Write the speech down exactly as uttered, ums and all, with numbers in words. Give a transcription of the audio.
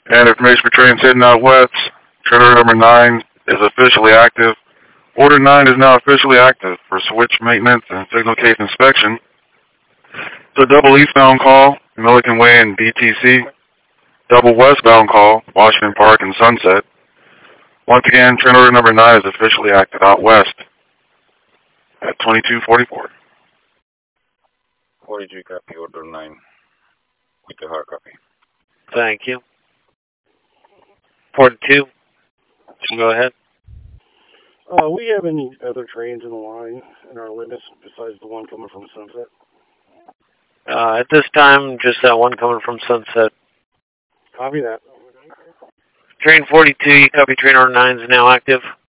And information for trains heading out west. Train order number nine is officially active. Order nine is now officially active for switch maintenance and signal case inspection. It's a double eastbound call, Milliken Way and D T C. Double westbound call, Washington Park and Sunset. Once again, train order number nine is officially active out west at twenty-two forty-four. forty-two copy, order nine. With the hard copy. Thank you. forty-two, go ahead. Uh, we have any other trains in the line in our limits besides the one coming from Sunset? Uh, at this time, just that one coming from Sunset. Copy that. Train forty-two, you copy train order nine is now active.